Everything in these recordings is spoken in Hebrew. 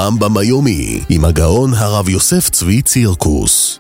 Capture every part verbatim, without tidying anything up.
הרמב"ם היומי עם הגאון הרב יוסף צבי צירקוס.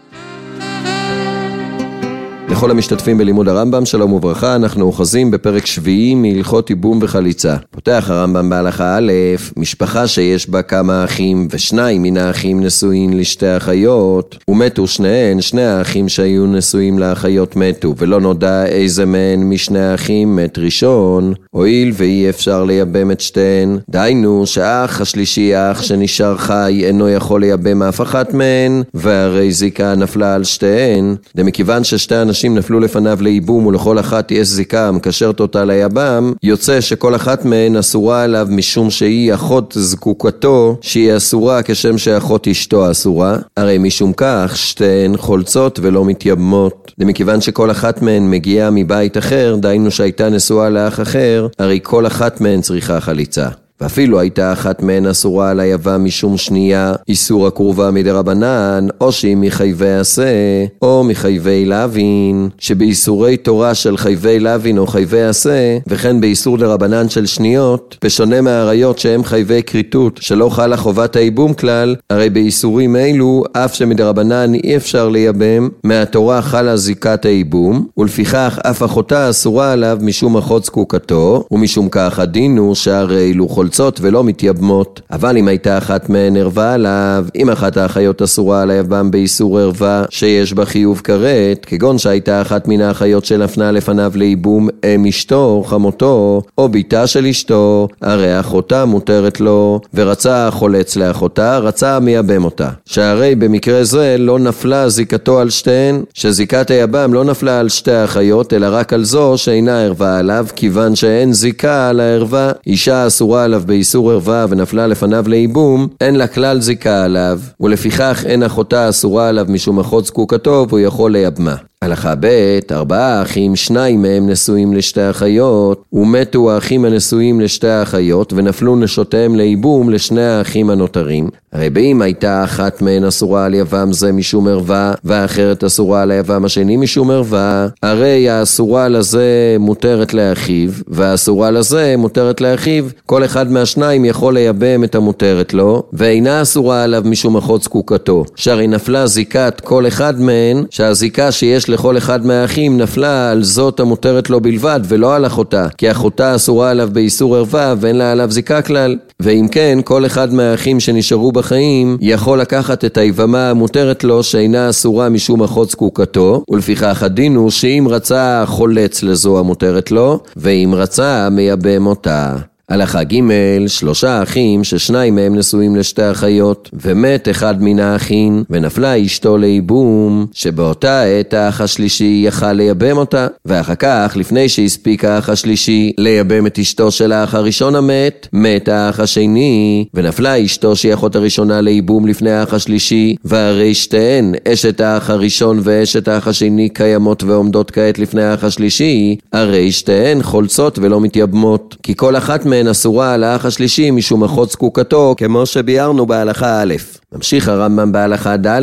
לכל המשתתפים בלימוד הרמב"ם, שלום וברכה. אנחנו אוחזים בפרק שביעי מהלכות ייבום וחליצה. פותח הרמב"ם בהלכה א', משפחה שיש בה כמה אחים ושניים מן האחים נשואים לשתי אחיות, ומתו שניהן, שני האחים שהיו נשואים לאחיות מתו, ולא נודע איזה מהן משני האחים מת ראשון, הואיל ואי אפשר לייבם את שתיהן, דהיינו שהאח השלישי, האח שנשאר חי, אינו יכול לייבם אף אחת מהן, והרי זיקה נפלה על שתיהן, דמכיוון ששתי אנשים נפלו לפניו לייבום ולכל אחת יש זיקה המקשרת אותה ליבם, יוצא שכל אחת מהן אסורה עליו משום שהיא אחות זקוקתו, שהיא אסורה כשם שאחות אשתו אסורה, הרי משום כך שתיהן חולצות ולא מתייבמות. דמכיוון שכל אחת מהן מגיעה מבית אחר, דהיינו שהייתה נשואה לאח אחר, הרי כל אחת מהן צריכה חליצה. ואפילו הייתה אחת מהן אסורה על היבם משום שנייה, איסור הקרובה מדרבנן, או שהיא מחייבי עשה, או מחייבי לוין, שבאיסורי תורה של חייבי לוין או חייבי עשה, וכן באיסור דרבנן של שניות, בשונה מהעריות שהם חייבי קריטות, שלא חלה חובת הייבום כלל, הרי באיסורים אלו, אף שמדרבנן אי אפשר לייבם, מהתורה חלה זיקת הייבום, ולפיכך אף אחותה אסורה עליו משום אחות זקוקתו, ומשום כך הדין הוא שהרי אלו חולצות ולא מתייבמות. אבל אם הייתה אחת מהן ערווה עליו, אם אחת האחיות אסורה על היבם באיסור ערווה שיש בה חיוב כרת, כגון שהייתה אחת מן האחיות שנפנה לפניו לייבום אם אשתו, חמותו, או ביתה של אשתו, הרי אחותה מותרת לו, ורצה החולץ לאחותה, רצה מייבם אותה. שהרי במקרה זה לא נפלה זיקתו על שתיהן, שזיקת היבם לא נפלה על שתי האחיות, אלא רק על זו שאינה ערווה עליו, כיוון שאין זיקה על הערווה, אישה אסורה עליו באיסור ערווה ונפלה לפניו לייבום, אין לה כלל זיקה עליו, ולפיכך אין אחותה אסורה עליו משום אחות זקוקתו, והוא יכול לייבמה. הלכה ב', ארבעה אחים, שניים מהם נשואים לשתי אחיות, ומתו האחים הנשואים לשתי האחיות, ונפלו נשותיהם לייבום לשני האחים הנותרים. הרי באם הייתה אחת מהן אסורה על יבם זה משום ערווה, והאחרת אסורה על היבם השני משום ערווה, הרי האסורה לזה מותרת לאחיו, והאסורה לזה מותרת לאחיו, כל אחד מהשניים יכול לייבם את המותרת לו, ואינה אסורה עליו משום אחות זקוקתו, שהרי נפלה זיקת כל אחד מהן, שהזיקה שיש לכל אחד מהאחים נפלה על זאת המותרת לו בלבד ולא על אחותה, כי אחותה אסורה עליו באיסור ערווה ואין לה עליו זיקה כלל. ואם כן, כל אחד מהאחים שנשארו בחיים יכול לקחת את היבמה המותרת לו שאינה אסורה משום אחות זקוקתו, ולפיכך הדין הוא שאם רצה חולץ לזו המותרת לו, ואם רצה מייבם אותה. הלכה ג', שלושה אחים ששניים מהם נשואים לשתי אחיות, ומת אחד מן האחים, ונפלה אשתו לייבום, שבאותה עת האח השלישי יכל לייבם אותה, ואחר כך, לפני שהספיק האח השלישי לייבם את אשתו של האח הראשון המת, מת האח השני, ונפלה אשתו שהיא אחות הראשונה לייבום לפני האח השלישי, והרי שתיהן, אשת האח הראשון ואשת האח השני קיימות ועומדות כעת לפני האח השלישי, הרי שתיהן חולצות ולא מתייבמות, כי כל אחת מהן אסורה על האח השלישי משום אחות זקוקתו, כמו שביארנו בהלכה א'. ממשיך הרמב"ם בהלכה ד',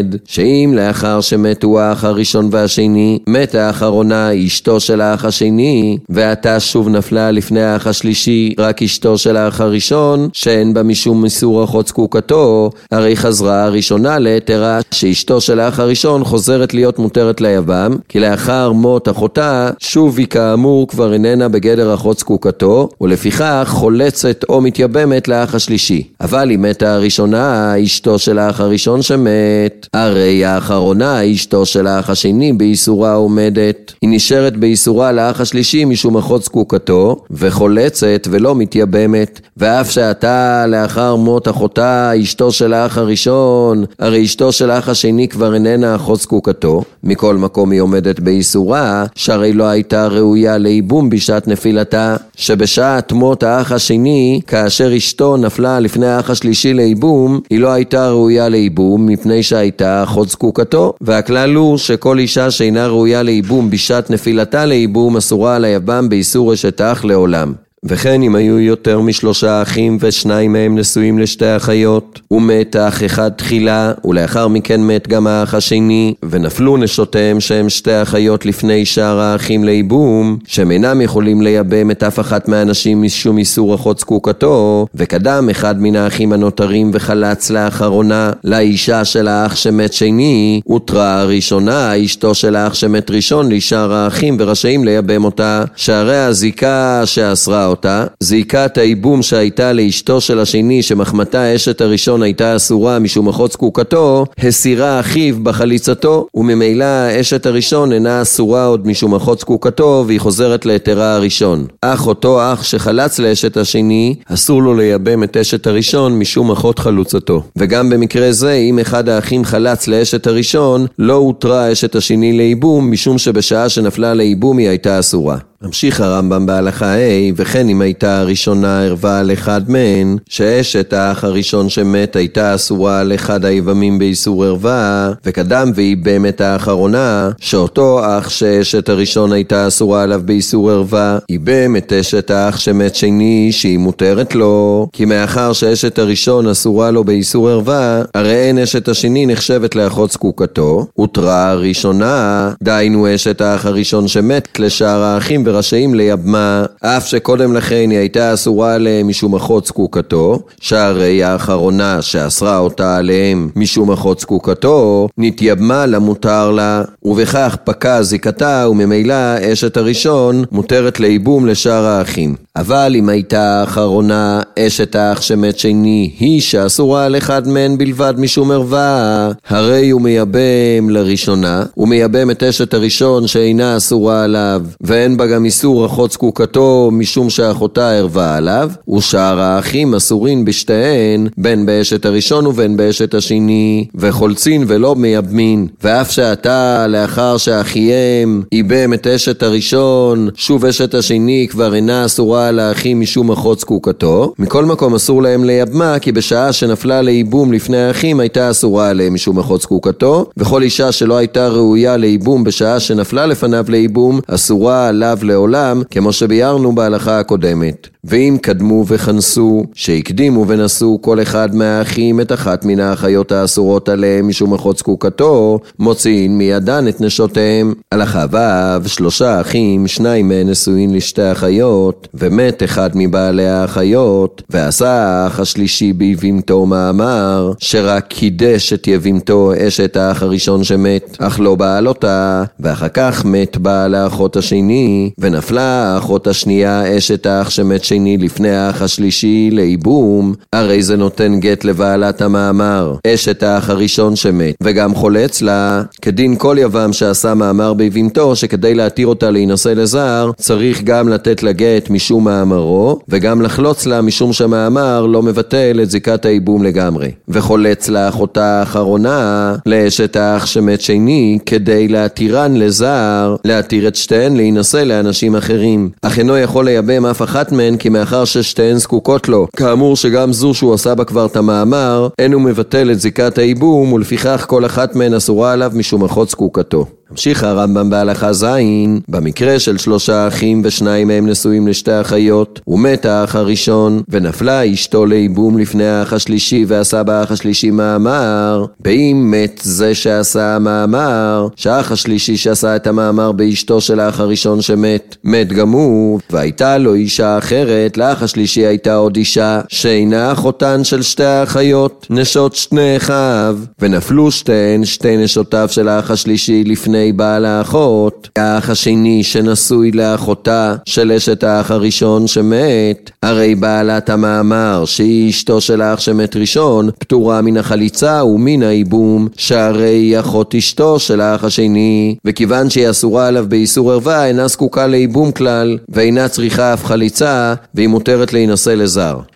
שאם לאחר שמתו האח הראשון והשני, מת האחרונה אשתו של האח השני, ועתה שוב נפלה לפני האח השלישי רק אשתו של האח הראשון, שאין בה משום איסור אחות זקוקתו, הרי חזרה הראשונה להתרה שאשתו של האח הראשון חוזרת להיות מותרת ליבם, כי לאחר מות אחותה שוב היא כאמור כבר איננה בגדר אחות זקוקתו, ולפיכך חולצת או מתייבמת לאח השלישי. אבל היא מתה הראשונה, אשתו של האח הראשון שמת, הרי האחרונה אשתו של האח השני באיסורה עומדת, היא נשארת באיסורה לאח השלישי משום אחות זקוקתו, וחולצת ולא מתייבמת, ואף שעתה לאחר מות אחותה אשתו של האח הראשון, הרי אשתו של האח השני כבר איננה אחות זקוקתו, מכל מקום היא עומדת באיסורה, שהרי לא הייתה ראויה לייבום בשעת נפילתה, שבשעת מות האח השני, כאשר אשתו נפלה לפני האח השלישי לייבום, היא לא הייתה ראויה לייבום מפני שהייתה אחות זקוקתו, והכלל הוא שכל אישה שאינה ראויה לייבום בשעת נפילתה לייבום אסורה על היבם באיסור אשת אח לעולם. וכן אם היו יותר משלושה אחים ושניים מהם נשואים לשתי אחיות, ומת האח אחד תחילה, ולאחר מכן מת גם האח השני, ונפלו נשותיהם שהם שתי אחיות לפני שאר האחים לייבום, שהם אינם יכולים לייבם את אף אחת מהאנשים משום איסור אחות זקוקתו, וקדם אחד מן האחים הנותרים וחלץ לאחרונה לאישה של האח שמת שני, הותרה הראשונה אשתו של האח שמת ראשון לשאר האחים ורשאים לייבם אותה, שהרי הזיקה שאסרה אותה, זיקת הייבום שהייתה לאשתו של השני שמחמתה אשת הראשון הייתה אסורה משום אחות זקוקתו, הסירה אחיו בחליצתו, וממילא אשת הראשון אינה אסורה עוד משום אחות זקוקתו והיא חוזרת ליתרה הראשון. אך אותו אח שחלץ לאשת השני, אסור לו לייבם את אשת הראשון משום אחות חלוצתו. וגם במקרה זה, אם אחד האחים חלץ לאשת הראשון, לא הותרה אשת השני לייבום, משום שבשעה שנפלה לייבום היא הייתה אסורה. ממשיך הרמב"ם בהלכה ה', וכן אם הייתה הראשונה ערבה על אחד מהן, שאשת האח הראשון שמת הייתה אסורה על אחד היבמים באיסור ערבה, וקדם וייבם את האחרונה, שאותו אח שאשת הראשון הייתה אסורה עליו באיסור ערבה, ייבם את אשת האח שמת שני שהיא מותרת לו, כי מאחר שאשת הראשון אסורה לו באיסור ערבה, הרי אין אשת השני נחשבת לאחות זקוקתו, הותרה הראשונה, דהיינו אשת האח הראשון שמת לשאר האחים רשאים לייבמה, אף שקודם לכן היא הייתה אסורה עליהם משום אחות זקוקתו, שהרי האחרונה שאסרה אותה עליהם משום אחות זקוקתו, נתייבמה למותר לה, ובכך פקע זיקתה, וממילא אשת הראשון מותרת לייבום לשאר האחים. אבל אם הייתה האחרונה אשת האח שמת שני היא שאסורה על אחד מהן בלבד משום ערווה, הרי הוא מייבם לראשונה, הוא מייבם את אשת הראשון שאינה אסורה עליו, ואין בה גם איסור אחות זקוקתו משום שאחותה ערווה עליו, ושאר האחים אסורין בשתיהן, בין באשת הראשון ובין באשת השני, וחולצין ולא מייבמין. ואף שעתה לאחר שאחייהם ייבם את אשת הראשון, שוב אשת השני כבר אינה אסורה על האחים משום אחות זקוקתו, מכל מקום אסור להם לייבמה, כי בשעה שנפלה לייבום לפני האחים הייתה אסורה עליהם משום אחות זקוקתו, וכל אישה שלא הייתה ראויה לייבום בשעה שנפלה לפניו לייבום אסורה עליו לעולם, כמו שביארנו בהלכה הקודמת. ואם קדמו וכנסו, שהקדימו ונשאו כל אחד מהאחים את אחת מן האחיות האסורות עליהם משום אחות זקוקתו, מוציאים מידן את נשותיהם. הלכה ו', שלושה אחים, שניים מהן נשואים לשתי אחיות, ומת אחד מבעלי האחיות, ועשה האח השלישי ביבימתו מאמר, שרק קידש את יבימתו אשת האח הראשון שמת, אך לא בעל אותה, ואחר כך מת בעל האחות השני, ונפלה האחות השנייה אשת האח שמת שני לפני האח השלישי לייבום, הרי זה נותן גט לבעלת המאמר, אשת האח הראשון שמת, וגם חולץ לה, כדין כל יבם שעשה מאמר ביבימתו, שכדי להתיר אותה להינשא לזר, צריך גם לתת לה גט משום מאמרו, וגם לחלוץ לה משום שהמאמר לא מבטל את זיקת הייבום לגמרי. וחולץ לה אחותה האחרונה לאשת האח שמת שני, כדי להתירן לזר, להתיר את שתיהן להינשא לאנשים אחרים. אך אינו יכול לייבם אף אחת מהן, כי מאחר ששתיהן זקוקות לו, כאמור שגם זו שהוא עשה בה כבר את המאמר, אין הוא מבטל את זיקת הייבום, ולפיכך כל אחת מהן אסורה עליו משום אחות זקוקתו. המשיך הרמב"ם בהלכה זין, במקרה של שלושה אחים ושניים מהם נשואים לשתי אחיות, ומת האח הראשון, ונפלה אשתו לייבום לפני האח השלישי, ועשה באח השלישי מאמר, באם מת זה שעשה המאמר, שהאח השלישי שעשה את המאמר באשתו של האח הראשון שמת, מת גם הוא, והייתה לו אישה אחרת, לאח השלישי הייתה עוד אישה, שאינה אחותן של שתי האחיות, נשות שני אחיו, ונפלו שתיהן שתי נשותיו של האח השלישי לפני בעל האחות. האח השני שנשוי לאחותה של אשת האח הראשון שמת, הרי בעלת המאמר שהיא אשתו של האח שמת ראשון, פטורה מן החליצה ומן הייבום, שהרי היא אחות אשתו של האח השני, וכיוון שהיא אסורה עליו באיסור ערווה, אינה זקוקה לייבום כלל, ואינה צריכה אף חליצה, והיא מותרת להינשא לזר.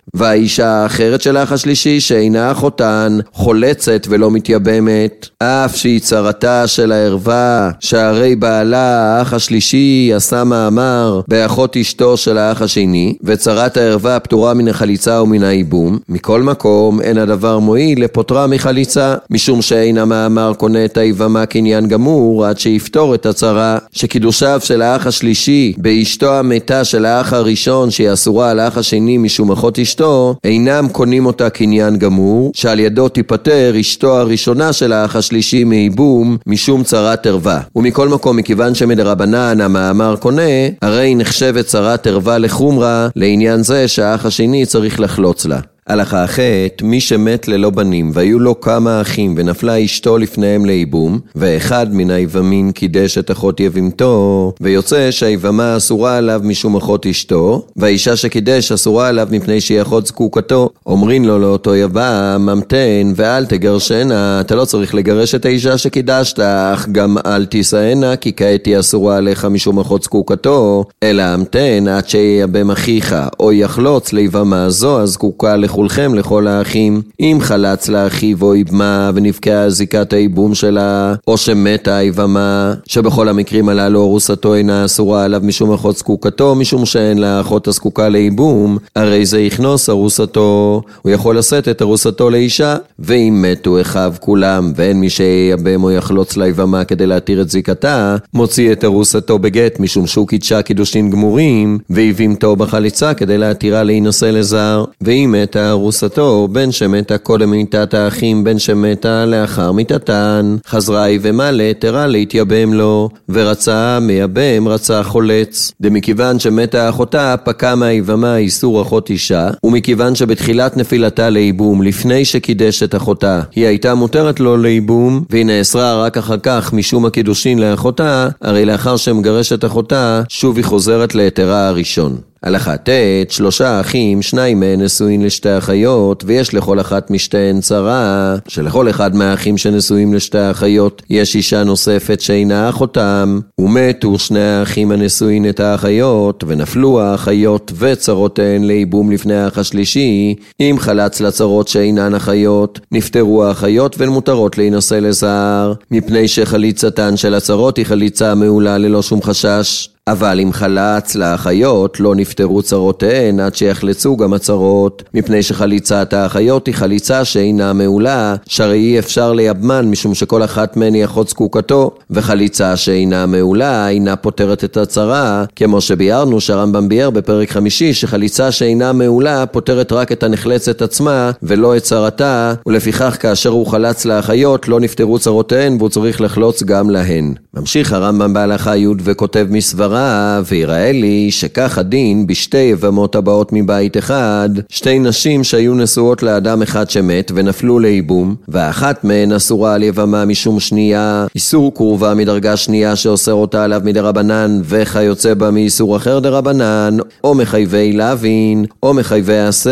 והאישה האחרת של האח השלישי שאינה אחותן חולצת ולא מתייבמת, אף שהיא צרתה של הערווה, שהרי בעלה האח השלישי עשה מאמר באחות אשתו של האח השני, וצרת הערווה פטורה מן החליצה ומן הייבום. מכל מקום אין הדבר מועיל לפוטרה מחליצה, משום שאין המאמר קונה את היבמה קניין גמור עד שיפתור את הצרה, שקידושיו של האח השלישי באשתו המתה של האח הראשון שהיא אסורה על האח השני משום אחות אשתו, אינם קונים אותה קניין גמור, שעל ידו תיפטר אשתו הראשונה של האח השלישי מייבום משום צרת ערווה. ומכל מקום, מכיוון שמדרבנן המאמר קונה, הרי נחשבת צרת ערווה לחומרה, לעניין זה שהאח השני צריך לחלוץ לה. הלכה ח' מי שמת ללא בנים והיו לו כמה אחים ונפלה אשתו לפניהם לייבום, ואחד מן היבמין קידש את אחות יבימתו, ויוצא שהיבמה אסורה עליו משום אחות אשתו, והאישה שקידש אסורה עליו מפני שהיא אחות זקוקתו. אומרים לו לאותו יבם, ממתן ואל תגרשנה, אתה לא צריך לגרש את האישה שקידשת, אך גם אל תישאנה, כי כעת היא אסורה עליך משום אחות זקוקתו, אלא המתן עד שיבם אחיך או יחלוץ ליבמה זו הזקוקה לכולכם לכל האחים. אם חלץ לאחיו או יבמה ונפקעה זיקת הייבום שלה, או שמתה היבמה, שבכל המקרים הללו ארוסתו אינה אסורה עליו משום אחות זקוקתו, משום שאין לה אחות הזקוקה לייבום, הרי זה יכנוס ארוסתו, הוא יכול לשאת את ארוסתו לאישה. ואם מתו אחיו כולם ואין מי שיבם או יחלוץ ליבמה כדי להתיר את זיקתה, מוציא את ארוסתו בגט משום שהוא קידשה קידושין גמורים, ויבימתו בחליצה כדי להתירה להינשא לזר. ואם מתה ארוסתו, בין שמתה קודם מיתת האחים, בין שמתה לאחר מיתתן, חזרה היבמה להתרה להתייבם לו, ורצה מייבם רצה חולץ. דמכיוון שמתה אחותה, פקע מהיבמה איסור אחות אישה, ומכיוון שבתחילת נפילתה לייבום, לפני שקידש את אחותה, היא הייתה מותרת לו לייבום, והיא נאסרה רק אחר כך משום הקידושין לאחותה, הרי לאחר שמגרש את אחותה, שוב היא חוזרת להתרה הראשון. הלכה ט' שלושה אחים, שניים מהן נשואים לשתי אחיות, ויש לכל אחת משתיהן צרה, שלכל אחד מהאחים שנשואים לשתי אחיות יש אישה נוספת שאינה אחותם, ומתו שני האחים הנשואים את האחיות, ונפלו האחיות וצרותיהן לייבום לפני האח השלישי. אם חלץ לצרות שאינן אחיות, נפטרו האחיות והן מותרות להינשא לזר, מפני שחליצתן של הצרות היא חליצה מעולה ללא שום חשש. אבל אם חלץ לאחיות לא נפטרו צרותיהן עד שיחלצו גם הצרות, מפני שחליצת האחיות היא חליצה שאינה מעולה, שהרי אי אפשר לייבמן משום שכל אחת מהן היא אחות זקוקתו, וחליצה שאינה מעולה אינה פותרת את הצרה, כמו שביארנו שהרמב"ם ביאר בפרק חמישי שחליצה שאינה מעולה פותרת רק את הנחלצת עצמה ולא את צרתה, ולפיכך כאשר הוא חלץ לאחיות לא נפטרו צרותיהן והוא צריך לחלוץ גם להן. ממשיך הרמב"ם בהלכה י' וכותב מסברה, ויראה לי שכך הדין בשתי יבמות הבאות מבית אחד, שתי נשים שהיו נשואות לאדם אחד שמת ונפלו לייבום, ואחת מהן אסורה על יבמה משום שנייה, איסור קרובה מדרגה שנייה שאוסר אותה עליו מדרבנן, וכיוצא בה מאיסור אחר דרבנן, או מחייבי להבין, או מחייבי עשה,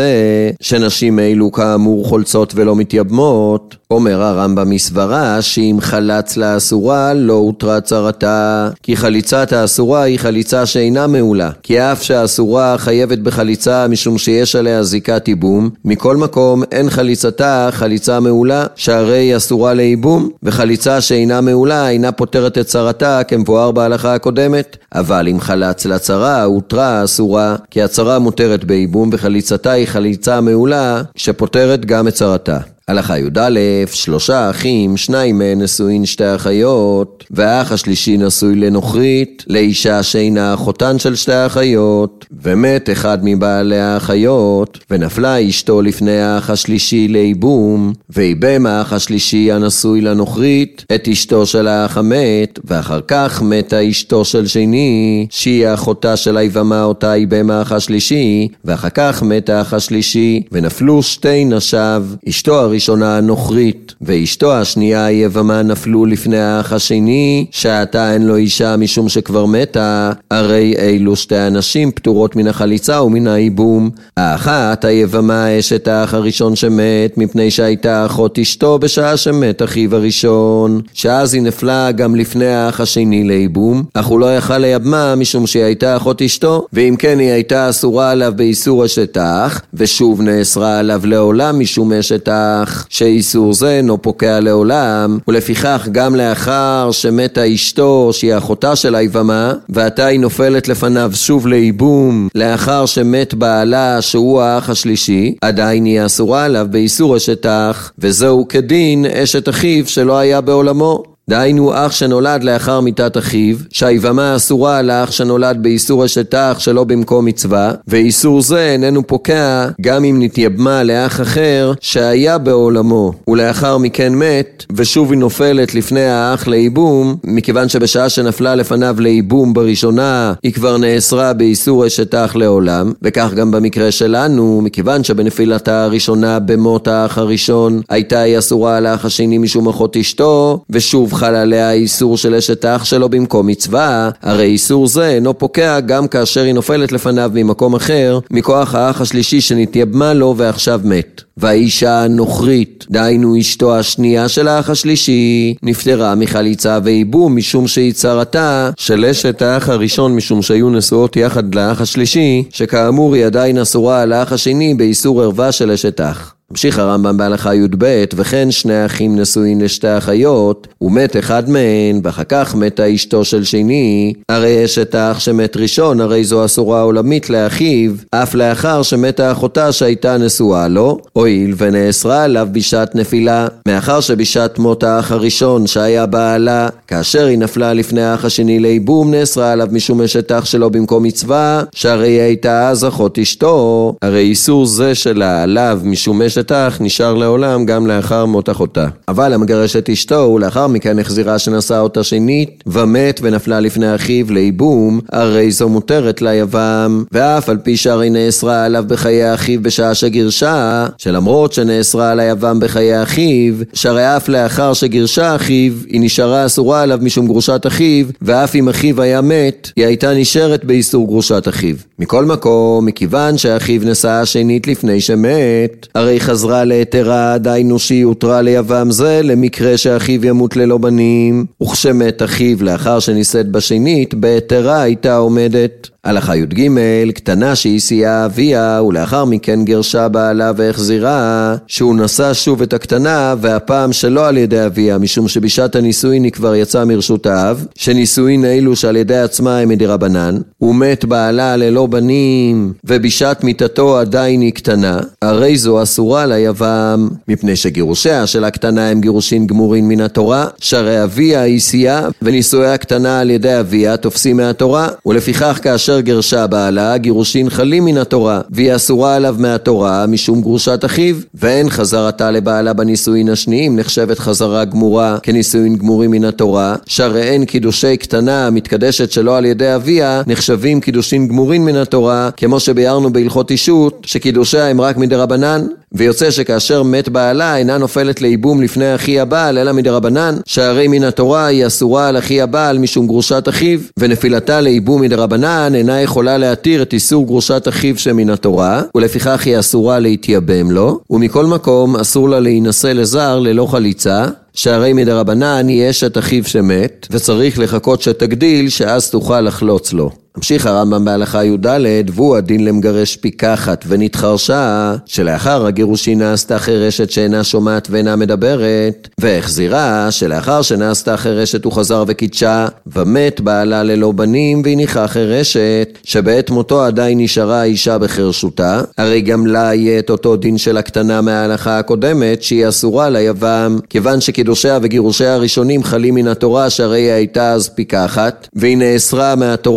שנשים אלו כאמור חולצות ולא מתייבמות. אומר הרמב"ם מסברה שאם חלץ לאסורה לא הותרה צרתה, כי חליצת האסורה היא חליצה שאינה מעולה, כי אף שהאסורה חייבת בחליצה משום שיש עליה זיקת ייבום, מכל מקום אין חליצתה חליצה מעולה, שהרי היא אסורה לייבום, וחליצה שאינה מעולה אינה פותרת את צרתה כמבואר בהלכה הקודמת. אבל אם חלץ לצרה הותרה אסורה, כי הצרה מותרת בייבום וחליצתה היא חליצה מעולה שפותרת גם את צרתה. הלכה י"א שלושה אחים, שניים מהן נשואים שתי אחיות, והאח השלישי נשוי לנוכרית, לאישה שאינה אחותן של שתי אחיות, ומת אחד מבעלי האחיות, ונפלה אשתו לפני האח השלישי לייבום, וייבם האח השלישי הנשוי לנוכרית את אשתו של האח המת, ואחר כך מתה אשתו של שני, שהיא האחותה של היבמה אותה ייבם האח השלישי, ואחר כך מת האח השלישי, ונפלו שתי נשיו, אשתו הראשונה הראשונה הנוכרית, ואשתו השנייה היבמה נפלו לפני האח השני, שעתה אין לו אישה משום שכבר מתה, הרי אילו שתי אנשים פטורות מן החליצה ומן הייבום. האחת היבמה אשת האח הראשון שמת, מפני שהייתה אחות אשתו בשעה שמת אחיו הראשון, שאז היא נפלה גם לפני האח השני לייבום, אך הוא לא יכל לייבמה משום שהיא הייתה אחות אשתו, ואם כן היא הייתה אסורה עליו באיסור אשת האח, ושוב נאסרה עליו לעולם משום אשת האח, שאיסור זה אינו פוקע לעולם, ולפיכך גם לאחר שמתה אשתו שהיא אחותה של היבמה, ועתה היא נופלת לפניו שוב לייבום, לאחר שמת בעלה שהוא האח השלישי, עדיין היא אסורה עליו באיסור אשת האח, וזהו כדין אשת אחיו שלא היה בעולמו. דהיינו אח שנולד לאחר מיתת אחיו, שהיבמה אסורה על האח שנולד באיסור אשת אח שלא במקום מצווה, ואיסור זה איננו פוקע גם אם נתייבמה לאח אחר שהיה בעולמו, ולאחר מכן מת, ושוב היא נופלת לפני האח לייבום, מכיוון שבשעה שנפלה לפניו לייבום בראשונה, היא כבר נאסרה באיסור אשת אח לעולם, וכך גם במקרה שלנו, מכיוון שבנפילתה הראשונה במות האח הראשון, הייתה היא אסורה על האח השני משום אחות אשתו, ושוב חל עליה איסור של אשת האח שלו במקום מצווה, הרי איסור זה אינו פוקע גם כאשר היא נופלת לפניו ממקום אחר, מכוח האח השלישי שנתייבמה לו ועכשיו מת. והאישה הנוכרית, דהיינו אשתו השנייה של האח השלישי, נפטרה מחליצה וייבום משום שהיא צרתה של אשת האח הראשון משום שהיו נשואות יחד לאח השלישי, שכאמור היא עדיין אסורה על האח השני באיסור ערווה של אשת אח. המשיך הרמב"ם בהלכה י"ב, וכן שני אחים נשואים לשתי אחיות, ומת אחד מהן, ואחר כך מתה אשתו של שני, הרי אשת האח שמת ראשון, הרי זו אסורה עולמית לאחיו, אף לאחר שמתה אחותה שהייתה נשואה לו, הואיל ונאסרה עליו בשעת נפילה, מאחר שבשעת מות האח הראשון שהיה בעלה, כאשר היא נפלה לפני האח השני לייבום, נאסרה עליו משום אשת אח שלו במקום מצווה, שהרי היא הייתה אז אחות אשתו, הרי איסור זה שלה עליו משום אשת אח נשאר לעולם גם לאחר מות אחותה. אבל המגרש את אשתו ולאחר מכן החזירה שנשאה אותה שנית ומת ונפלה לפני אחיו לייבום, הרי זו מותרת ליבם, ואף על פי שהרי נאסרה עליו בחיי אחיו בשעה שגירשה, שלמרות שנאסרה על היבם בחיי אחיו, שהרי אף לאחר שגירשה אחיו היא נשארה אסורה עליו משום גרושת אחיו, ואף אם אחיו היה מת היא הייתה נשארת באיסור גרושת אחיו. מכל מקום, מכיוון שאחיו נשאה שנית לפני שמת, הרי חזרה להתרה, דהיינו שהיא הותרה ליבם זה למקרה שאחיו ימות ללא בנים, וכשמת אחיו לאחר שנישאת בשנית, בהתרה הייתה עומדת. הלכה י"ג, קטנה שהיא סייעה אביה ולאחר מכן גרשה בעלה והחזירה, שהוא נשא שוב את הקטנה והפעם שלא על ידי אביה, משום שבשעת הנישואין היא כבר יצאה מרשות האב, שנישואין אילו שעל ידי עצמה הם מדרבנן, ומת בעלה ללא בנים ובשעת מיתתו עדיין היא קטנה, הרי זו אסורה ליבם, מפני שגירושיה של הקטנה הם גירושין גמורין מן התורה, שהרי אביה היא סייעה ונישואי הקטנה על ידי אביה תופסים מהתורה, ולפיכך כאשר גרשה בעלה גירושין חלים מן התורה, והיא אסורה עליו מהתורה משום גרושת אחיו, ואין חזרתה לבעלה בנישואין השניים נחשבת חזרה גמורה כנישואין גמורים מן התורה, שהרי אין קידושי קטנה מתקדשת שלא על ידי אביה נחשבים קידושין גמורים מן התורה, כמו שביארנו בהלכות אישות שקידושיה הם רק מדרבנן, ויוצא שכאשר מת בעלה אינה נופלת לייבום לפני אחי הבעל אלא מדרבנן, שהרי מן התורה היא אסורה על אחי הבעל משום גרושת אחיו, ונפילתה לייבום מדרבנן אינה יכולה להתיר את איסור גרושת אחיו שמן התורה, ולפיכך היא אסורה להתייבם לו, ומכל מקום אסור לה להינשא לזר ללא חליצה, שהרי מדרבנן היא אשת אחיו שמת, וצריך לחכות שתגדיל שאז תוכל לחלוץ לו. המשיך הרמב"ם בהלכה י"ד, והוא הדין למגרש פיקחת ונתחרשה, שלאחר הגירושין נעשתה חירשת שאינה שומעת ואינה מדברת, והחזירה שלאחר שנעשתה חירשת הוא חזר וקידשה, ומת בעלה ללא בנים והניחה חירשת, שבעת מותו עדיין נשארה האישה בחרשותה, הרי גם לה יהיה את אותו דין של הקטנה מההלכה הקודמת, שהיא אסורה ליבם, כיוון שקידושיה וגירושיה הראשונים חלים מן התורה, שהרי היא הייתה אז פיקחת, והיא נאסרה מהתורה על היבם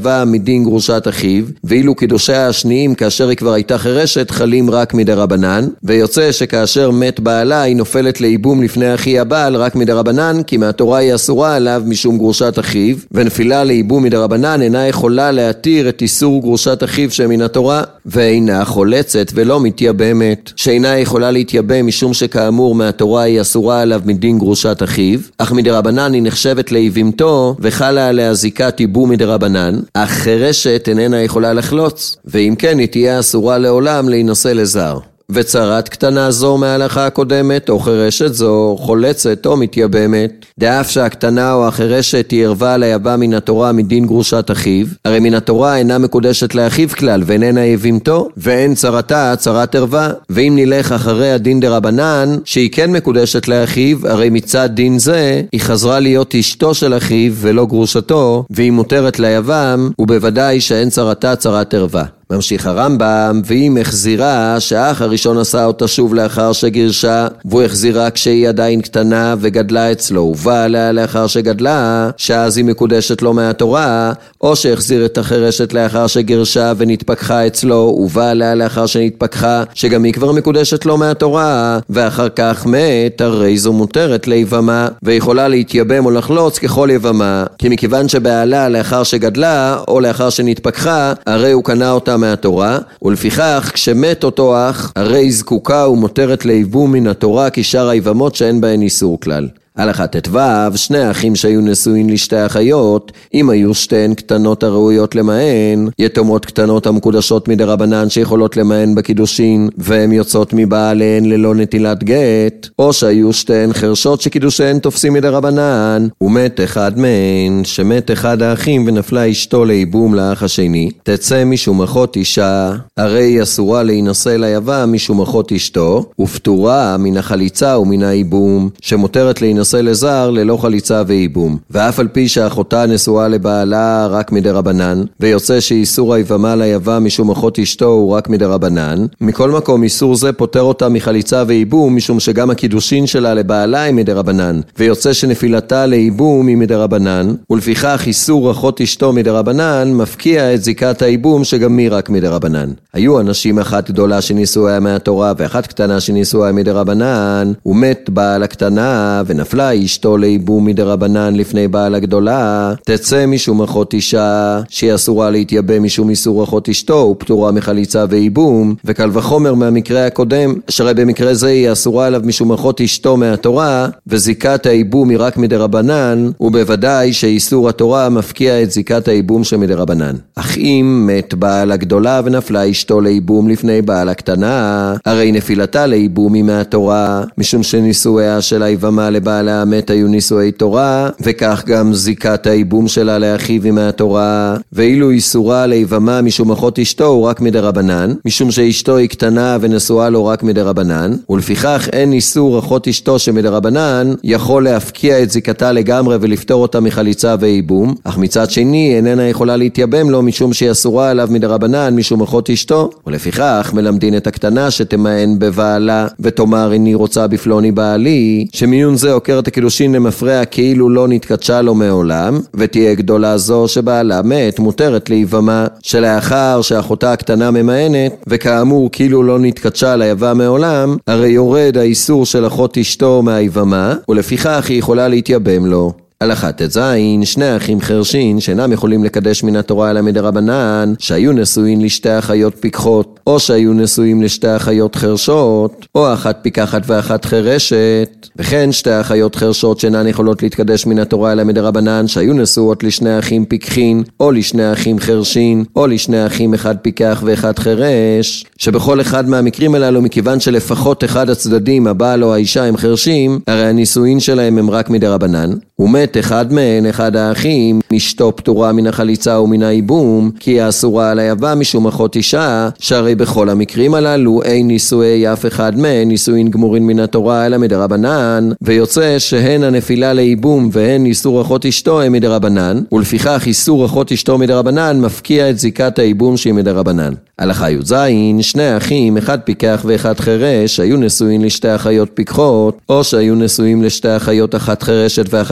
היבם מדין גרושת אחיו, ואילו קידושיה השניים כאשר היא כבר הייתה חירשת חלים רק מדרבנן, ויוצא שכאשר מת בעלה היא נופלת לייבום לפני אחי הבעל רק מדרבנן, כי מהתורה היא אסורה עליו משום גרושת אחיו, ונפילה לייבום מדרבנן אינה יכולה להתיר את איסור גרושת אחיו שמן התורה, ואינה חולצת ולא מתייבמת, שאינה יכולה להתייבם משום שכאמור מהתורה היא אסורה עליו מדין גרושת אחיו, אך מדרבנן היא נחשבת ליבמתו וחלה עליה זיקת ייבום מדרבנן, אך חירשת איננה יכולה לחלוץ, ואם כן היא תהיה אסורה לעולם להינשא לזר. וצרת קטנה זו מההלכה הקודמת או חירשת זו חולצת או מתייבמת, דאף שהקטנה או החירשת היא ערבה ליבם מן התורה מדין גרושת אחיו, הרי מן התורה אינה מקודשת לאחיו כלל ואיננה יבימתו, ואין צרתה צרת ערבה. ואם נלך אחרי הדין דרבנן שהיא כן מקודשת לאחיו, הרי מצד דין זה היא חזרה להיות אשתו של אחיו ולא גרושתו, והיא מותרת ליבם, ובוודאי שאין צרתה צרת ערבה. ממשיך הרמב"ם, ואם החזירה שהאח הראשון עשה אותה שוב לאחר שגירשה, והוא החזירה כשהיא עדיין קטנה וגדלה אצלו, ובא עליה לאחר שגדלה, שאז היא מקודשת לו מהתורה, או שהחזיר את החירשת לאחר שגירשה ונתפקחה אצלו, ובא עליה לאחר שנתפקחה, שגם היא כבר מקודשת לו מהתורה, ואחר כך מת, הרי זו מותרת ליבמה, ויכולה להתייבם או לחלוץ ככל יבמה, כי מכיוון שבעלה לאחר שגדלה, או לאחר שנתפקחה, הרי הוא קנה אותה מהתורה, ולפיכך כשמת אותו אח, הרי זקוקה ומותרת ליבום מן התורה כשאר היבמות שאין בהן איסור כלל. הלכה ט"ו, שני האחים שהיו נשואים לשתי אחיות, אם היו שתיהן קטנות הראויות למען, יתומות קטנות המקודשות מדרבנן שיכולות למען בקידושין, והן יוצאות מבעליהן ללא נטילת גט, או שהיו שתיהן חרשות שקידושיהן תופסים מדרבנן, ומת אחד מהן, שמת אחד האחים ונפלה אשתו לייבום לאח השני, תצא משום אחות אישה, הרי היא אסורה להינשא ליבם משום אחות אשתו, ופטורה מן החליצה ומן הייבום, שמותרת להינשא נשא לזר ללא חליצה ואיבום, ואף על פי שאחותה נשואה לבעלה רק מדרבנן, ויוצא שאיסור היבמה ליבם משום אחות אשתו הוא רק מדרבנן, מכל מקום איסור זה פותר אותה מחליצה ואיבום, משום שגם הקידושין שלה לבעלה היא מדרבנן, ויוצא שנפילתה לאיבום היא מדרבנן, ולפיכך איסור אחות אשתו מדרבנן מפקיע את זיקת האיבום שגם היא רק מדרבנן. היו אנשים אחת גדולה שנישואיה מהתורה ואחת קטנה שנישואיה מדרבנן, ומת בעל הקטנה ונפלה אשתו לאיבום מדרבנן לפני בעל הגדולה, תצא משום אחות אישה שהיא אסורה להתייבם משום איסור אחות אשתו ופטורה מחליצה ואיבום, וקל וחומר מהמקרה הקודם שרי במקרה זה היא אסורה עליו משום אחות אשתו מהתורה, וזיקת האיבום היא רק מדרבנן, ובוודאי שאיסור התורה מפקיע את זיקת האיבום שמדרבנן. אך אם מת בעל הגדולה ונפלה אשתו לאיבום לפני בעל הקטנה, הרי נפילתה לאיבום היא מהתורה, משום שנישואיה של היבמה לבעלה המת היו נישואי תורה, וכך גם זיקת האיבום שלה לאחיו היא מהתורה, ואילו איסורה ליבמה משום אחות אשתו הוא רק מדרבנן, משום שאשתו היא קטנה ונשואה לו רק מדרבנן, ולפיכך אין איסור אחות אשתו שמדרבנן יכול להפקיע את זיקתה לגמרי ולפתור אותה מחליצה ואיבום, אך מצד שני איננה יכולה להתייבם לו משום שהיא אסורה עליו מדרבנן משום אחות אשתו, ולפיכך מלמדין את הקטנה שתמען בבעלה ותאמר איני רוצה בפלוני בעלי, שמיון זה עוקר את הקידושין למפרע כאילו לא נתקדשה לו מעולם, ותהיה גדולה זו שבעלה מת מותרת להיבמה, שלאחר שאחותה הקטנה ממענת, וכאמור כאילו לא נתקדשה ליבם מעולם, הרי יורד האיסור של אחות אשתו מהיבמה, ולפיכך היא יכולה להתייבם לו. הלכה ט"ז, שני אחים חרשים שאינם יכולים לקדש מן התורה אלא מדרבנן, שהיו נשואים לשתי אחיות פיקחות, או שהיו נשואים לשתי אחיות חרשות, או אחת פיקחת ואחת חרשת, וכן שתי אחיות חרשות שאינן יכולות להתקדש מן התורה אלא מדרבנן, שהיו נשואות לשני אחים פיקחין, או לשני אחים חרשין, או לשני אחים אחד פיקח ואחד חרש, שבכל אחד מהמקרים הללו, מכיוון שלפחות אחד הצדדים, הבעל או האישה הם חרשים, הרי הנישואין שלהם הם רק מדרבנן, ומת אחד מהן, אחד האחים, אשתו פטורה מן החליצה ומן האיבום, כי היא אסורה על היבם משום אחות אישה, שהרי בכל המקרים הללו אין נישואי אף אחד מהן נישואין גמורין מן התורה אלא מדרבנן, ויוצא שהן הנפילה לאיבום והן איסור אחות אשתו הם מדרבנן, ולפיכך איסור אחות אשתו מדרבנן מפקיע את זיקת האיבום שהיא מדרבנן. הלכה י"ז, שני אחים, אחד פיקח ואחד חרש, היו נשואים לשתי אחיות פיקחות, או שהיו נשואים לשתי אחיות אחת חרשת ואחת פיקח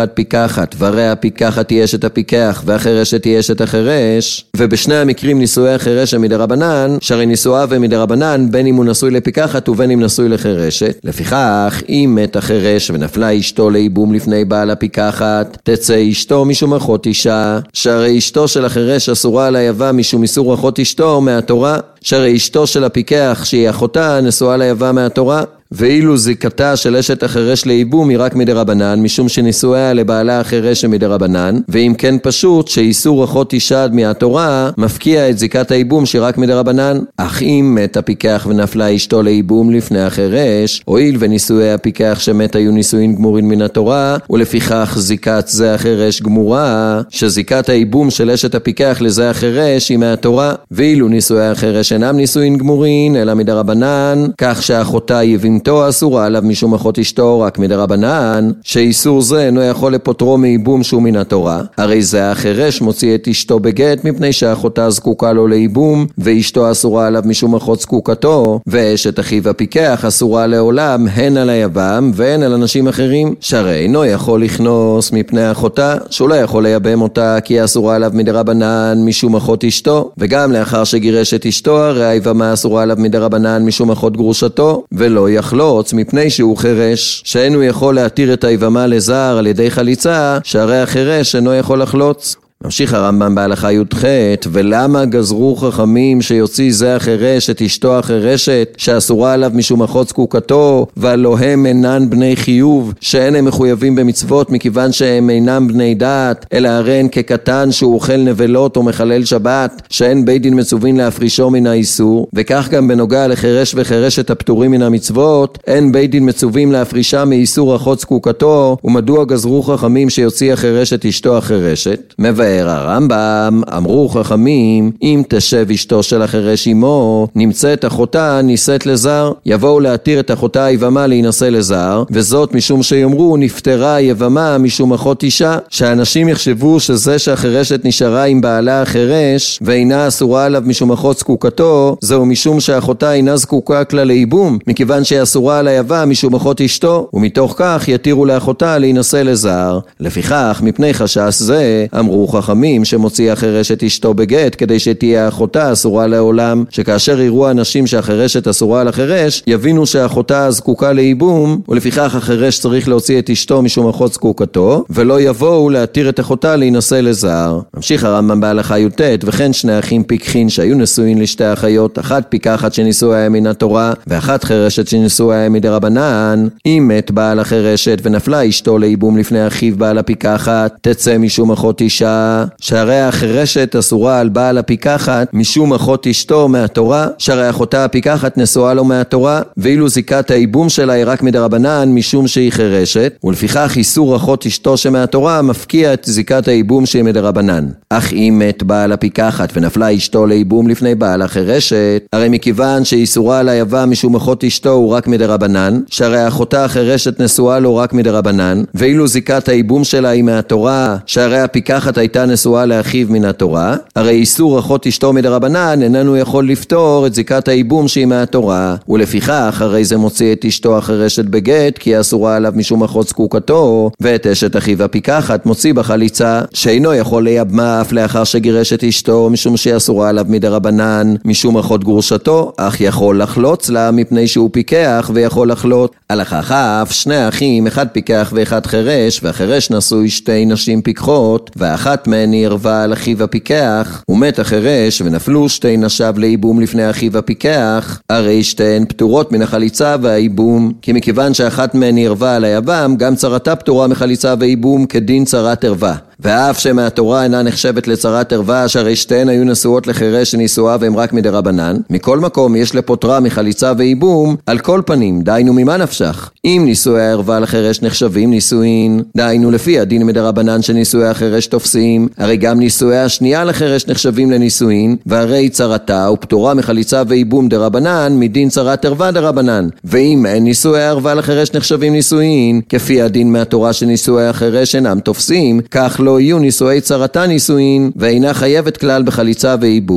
הפיקחת, והרי הפיקחת היא אשת הפיקח, והחרשת היא אשת החרש, ובשני המקרים נישואי החרש הם מדרבנן, שהרי נישואיו הם מדרבנן, בין אם הוא נשוי לפיקחת ובין אם נשוי לחרשת. לפיכך, אם מת החרש ונפלה אשתו לייבום לפני בעל הפיקחת, תצא אשתו משום אחות אישה, שהרי אשתו של החרש אסורה על היבם משום איסור אחות אשתו מהתורה, שהרי אשתו של הפיקח שהיא אחותה נשואה ליבם מהתורה. ואילו זיקתה של אשת החרש לייבום היא רק מדרבנן, משום שנישואיה לבעלה החרש הם מדרבנן, ואם כן פשוט שאיסור אחות אישה מהתורה מפקיע את זיקת הייבום שהיא רק מדרבנן. אך אם מת הפיקח ונפלה אשתו לייבום לפני החרש, הואיל ונישואי הפיקח שמת היו נישואין גמורין מן התורה, ולפיכך זיקת זה החרש גמורה, שזיקת הייבום של אשת הפיקח לזה החרש היא מהתורה. ואילו נישואי החרש אינם נישואין גמורין אלא מדרבנן, כך שאחותה יבים תו אסורה עליו משום אחות אשתו רק מדרבנן, שאיסור זה אינו יכול לפוטרו מייבום שהוא מן התורה. הרי זה החרש מוציא את אשתו בגט מפני שאחותה זקוקה לו לייבום, ואשתו אסורה עליו משום אחות זקוקתו, ואשת אחיו הפיקח אסורה לעולם הן על היבם והן על אנשים אחרים, שהרי אינו יכול לכנוס מפני אחותה, שהוא לא יכול לייבם אותה כי היא אסורה עליו מדרבנן משום אחות אשתו, וגם לאחר שגירש את אשתו הרי היבמה אסורה עליו מדרבנן משום אחות גרושתו, ולא יכול לחלוץ מפני שהוא חרש, שאין הוא יכול להתיר את היבמה לזר על ידי חליצה, שהרי החרש אינו יכול לחלוץ. ממשיך הרמב"ם בהלכה י"ח, ולמה גזרו חכמים שיוציא זה החרש את אשתו החרשת שאסורה עליו משום אחות זקוקתו, והלא הם אינן בני חיוב, שאין הם מחויבים במצוות מכיוון שהם אינם בני דעת, אלא הרי הן כקטן שהוא אוכל נבלות או מחלל שבת, שאין בית דין מצווין להפרישו מן האיסור, וכך גם בנוגע לחרש וחרשת הפטורים מן המצוות, אין בית דין מצווים להפרישה מאיסור אחות זקוקתו. ומדוע גזרו חכמים שיוציא החרש את אשתו החרשת? מבאר הרמב"ם, אמרו חכמים, אם תשב אשתו של החרש עמו, נמצאת אחותה נישאת לזר, יבואו להתיר את אחותה היבמה להינשא לזר, וזאת משום שיאמרו נפטרה היבמה משום אחות אישה, שאנשים יחשבו שזה שהחרשת נשארה עם בעלה החרש ואינה אסורה עליו משום אחות זקוקתו, זהו משום שאחותה אינה זקוקה כלל לייבום, מכיוון שהיא אסורה על היבם משום אחות אשתו, ומתוך כך יתירו לאחותה להינשא לזר. לפיכך מפני חשש זה אמרו חכמים שמוציא החרש את אשתו בגט כדי שתהיה אחותה אסורה לעולם, שכאשר יראו אנשים שהחרשת אסורה על החרש יבינו שאחותה זקוקה לייבום, ולפיכך החרש צריך להוציא את אשתו משום אחות זקוקתו, ולא יבואו להתיר את אחותה להינשא לזר. ממשיך הרמב"ם בהלכה י"ט, וכן שני אחים פיקחין שהיו נשואים לשתי אחיות, אחת פיקחת שנישואיה מן התורה ואחת חרשת שנישואיה מדרבנן, אם מת בעל החרשת ונפלה אשתו לייבום לפני אחיו בעל הפיקחת, תצא משום אחות אישה, שהרי החרשת אסורה על בעל הפיקחת משום אחות אשתו מהתורה, שהרי אחותה הפיקחת נשואה לו מהתורה, ואילו זיקת הייבום שלה היא רק מדרבנן משום שהיא חרשת, ולפיכך איסור אחות אשתו שמהתורה מפקיע את זיקת הייבום שהיא מדרבנן. אך אם מת בעל הפיקחת ונפלה אשתו לייבום לפני בעל החרשת, הרי מכיוון שאיסורה על היבם משום אחות אשתו הוא רק מדרבנן, שהרי אחותה החרשת נשואה לו רק מדרבנן, ואילו זיקת הייבום שלה היא מהתורה, שהרי הפיקחת הייתה נשואה לאחיו מן התורה, הרי איסור אחות אשתו מדרבנן איננו יכול לפתור את זיקת הייבום שהיא מהתורה, ולפיכך הרי זה מוציא את אשתו החרשת בגט כי היא אסורה עליו משום אחות זקוקתו, ואת אשת אחיו הפיקחת מוציא בחליצה שאינו יכול לייבמה אף לאחר שגירש את אשתו משום שהיא אסורה עליו מדרבנן משום אחות גרושתו, אך יכול לחלוץ לה מפני שהוא פיקח ויכול לחלוט. הלכה כף, שני אחים, אחד פיקח ואחד חרש, והחרש נשוי שתי נשים פיקחות, ואחת מהן היא ערבה על אחיו הפיקח, ומת החרש ונפלו שתי נשיו לייבום לפני אחיו הפיקח, הרי שתיהן פטורות מן החליצה והייבום, כי מכיוון שאחת מהן היא ערבה על היבם, גם צרתה פטורה מחליצה וייבום כדין צרת ערבה. ואף שמהתורה אינה נחשבת לצרת ערבה, שהרי שתיהן היו נשואות לחרש שנישואיו והם רק מדרבנן, מכל מקום יש לפוטרה מחליצה וייבום על כל פנים, דיינו ממה נפשך. אם נישואי הערבה לחרש נחשבים נישואין, דיינו לפי הדין מדרבנן שנישואי החרש תופסים, הרי גם נישואי השנייה לחרש נחשבים לנישואין, והרי צרתה ופטורה מחליצה וייבום דרבנן מדין צרת ערבה דרבנן. ואם אין נישואי הערבה לחרש נחשבים נישואין, כפי הדין מהתורה שנישואי החרש אינם תופסים, כך לא יהיו נישואי צרתה נישואין, ואינה חייבת כלל בחליצה וייבום.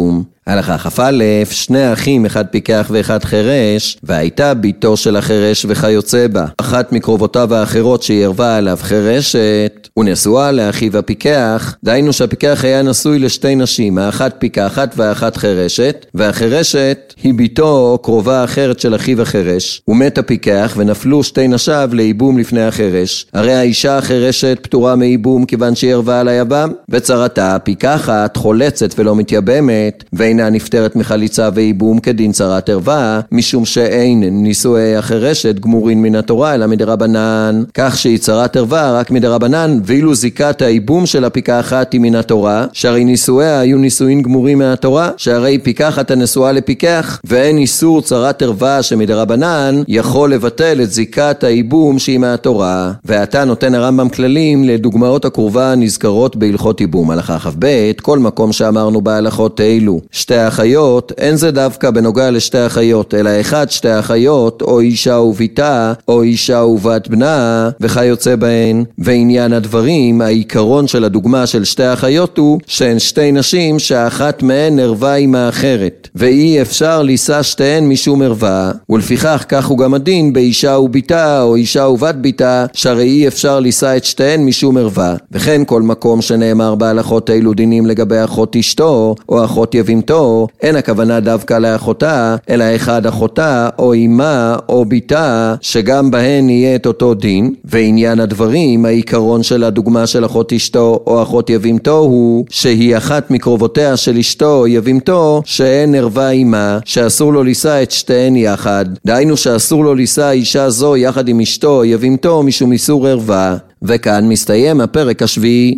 הלכה כ"א, שני אחים, אחד פיקח ואחד חירש, והייתה ביתו של החירש וכיוצא בה. אחת מקרובותיו האחרות שהיא ערבה עליו חירשת, ונשואה לאחיו הפיקח, דהיינו שהפיקח היה נשוי לשתי נשים, האחת פיקחת והאחת חירשת, והחירשת היא ביתו או קרובה אחרת של אחיו החירש. ומת הפיקח ונפלו שתי נשיו לאיבום לפני החירש. הרי האישה החירשת פטורה מאיבום כיוון שהיא ערבה על היבם, וצרתה הפיקחת חולצת ולא מתייבמת, ואינה נפטרת מחליצה ואיבום כדין צרת ערווה, משום שאין נישואי החירשת גמורין מן התורה אלא מדרבנן, כך שהיא צרת ערווה רק מדרבנן, ואילו זיקת האיבום של הפיקחת היא מן התורה, שהרי נישואיה היו נישואין גמורים מהתורה, שהרי פיקחת הנשואה לפיקח, ואין איסור צרת ערווה שמדרבנן יכול לבטל את זיקת האיבום שהיא מהתורה. ועתה נותן הרמב"ם כללים לדוגמאות הקרובה הנזכרות בהלכות איבום. הלכה כ"ב, כל מקום שאמרנו בהלכות אלו שתי אחיות, אין זה דווקא בנוגע לשתי אחיות, אלא אחד שתי אחיות, או אישה וביתה, או אישה ובת בנה, וכיוצא בהן. ועניין הדברים, העיקרון של הדוגמה של שתי אחיות הוא שהן שתי נשים שאחת מהן ערווה עם האחרת, ואי אפשר לישא שתיהן משום ערווה, ולפיכך כך הוא גם הדין באישה וביתה, או אישה ובת ביתה, שהרי אי אפשר לישא את שתיהן משום ערווה. וכן כל מקום שנאמר בהלכות אלו דינים לגבי אחות אשתו, או אחות יבימתו, אין הכוונה דווקא לאחותה, אלא אחד אחותה, או אמה, או ביתה, שגם בהן יהיה את אותו דין. ועניין הדברים, העיקרון של הדוגמה של אחות אשתו, או אחות יבימתו, הוא שהיא אחת מקרובותיה של אשתו, או יבימתו, שאין ערווה עמה, שאסור לו לישא את שתיהן יחד. דהיינו שאסור לו לישא אישה זו יחד עם אשתו, או יבימתו, משום איסור ערווה. וכאן מסתיים הפרק השביעי.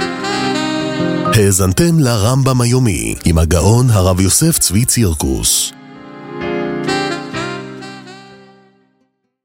האזנתם לרמב"ם היומי עם הגאון הרב יוסף צבי צירקוס.